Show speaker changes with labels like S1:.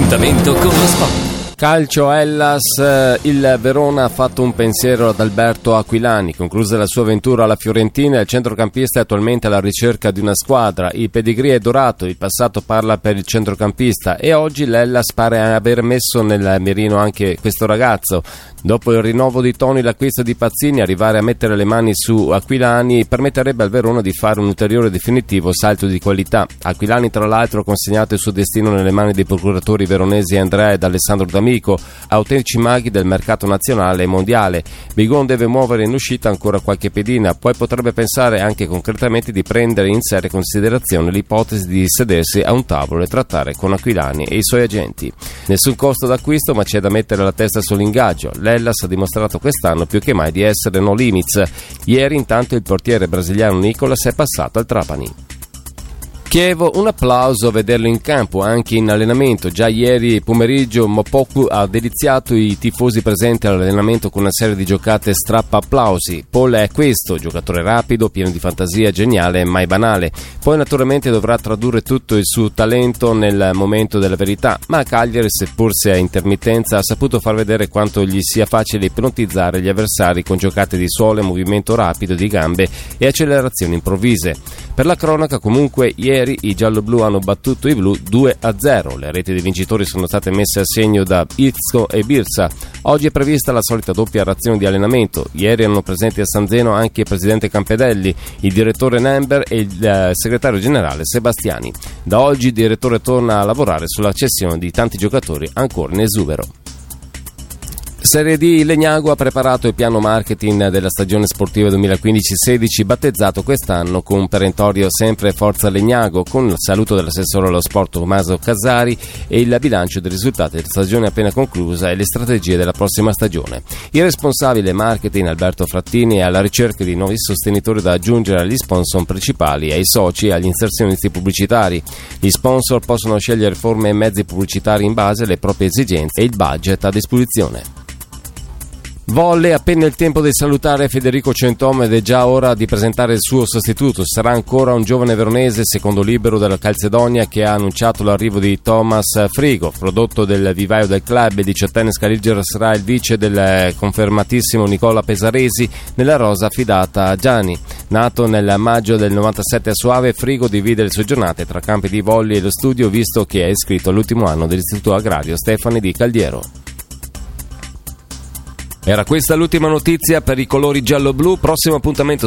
S1: L'appuntamento con lo sport.
S2: Calcio Hellas, il Verona ha fatto un pensiero ad Alberto Aquilani. Conclusa la sua avventura alla Fiorentina, il centrocampista è attualmente alla ricerca di una squadra. Il pedigree è dorato, il passato parla per il centrocampista e oggi l'Hellas pare aver messo nel mirino anche questo ragazzo. Dopo il rinnovo di Toni, l'acquisto di Pazzini, arrivare a mettere le mani su Aquilani permetterebbe al Verona di fare un ulteriore definitivo salto di qualità. Aquilani tra l'altro ha consegnato il suo destino nelle mani dei procuratori veronesi Andrea ed Alessandro D'Amico, autentici maghi del mercato nazionale e mondiale. Bigon deve muovere in uscita ancora qualche pedina, poi potrebbe pensare anche concretamente di prendere in seria considerazione l'ipotesi di sedersi a un tavolo e trattare con Aquilani e i suoi agenti. Nessun costo d'acquisto, ma c'è da mettere la testa sull'ingaggio. L'Hellas ha dimostrato quest'anno più che mai di essere no limits. Ieri intanto il portiere brasiliano Nicolas è passato al Trapani. Chievo, un applauso a vederlo in campo, anche in allenamento. Già ieri pomeriggio Mopoku ha deliziato i tifosi presenti all'allenamento con una serie di giocate strappa applausi. Paul è questo, giocatore rapido, pieno di fantasia, geniale e mai banale. Poi naturalmente dovrà tradurre tutto il suo talento nel momento della verità, ma a Cagliari, seppur sia a intermittenza, ha saputo far vedere quanto gli sia facile ipnotizzare gli avversari con giocate di suolo, movimento rapido di gambe e accelerazioni improvvise. Per la cronaca comunque ieri i gialloblu hanno battuto i blu 2-0. Le reti dei vincitori sono state messe a segno da Izzo e Birsa. Oggi è prevista la solita doppia razione di allenamento. Ieri erano presenti a San Zeno anche il presidente Campedelli, il direttore Nember e il segretario generale Sebastiani. Da oggi il direttore torna a lavorare sulla cessione di tanti giocatori ancora in esubero. Serie D, Legnago ha preparato il piano marketing della stagione sportiva 2015-16, battezzato quest'anno con un perentorio sempre Forza Legnago, con il saluto dell'assessore allo sport Tommaso Casari e il bilancio dei risultati della stagione appena conclusa e le strategie della prossima stagione. Il responsabile marketing Alberto Frattini è alla ricerca di nuovi sostenitori da aggiungere agli sponsor principali, ai soci e agli inserzionisti pubblicitari. Gli sponsor possono scegliere forme e mezzi pubblicitari in base alle proprie esigenze e il budget a disposizione. Volle, appena il tempo di salutare Federico Centom ed è già ora di presentare il suo sostituto. Sarà ancora un giovane veronese, secondo libero della Calzedonia, che ha annunciato l'arrivo di Thomas Frigo, prodotto del vivaio del club. Il 18enne Scaligero sarà il vice del confermatissimo Nicola Pesaresi nella rosa affidata a Gianni. Nato nel maggio del 97 a Soave, Frigo divide le sue giornate tra campi di volley e lo studio, visto che è iscritto all'ultimo anno dell'Istituto Agrario Stefani di Caldiero. Era questa l'ultima notizia per i colori giallo-blu. Prossimo appuntamento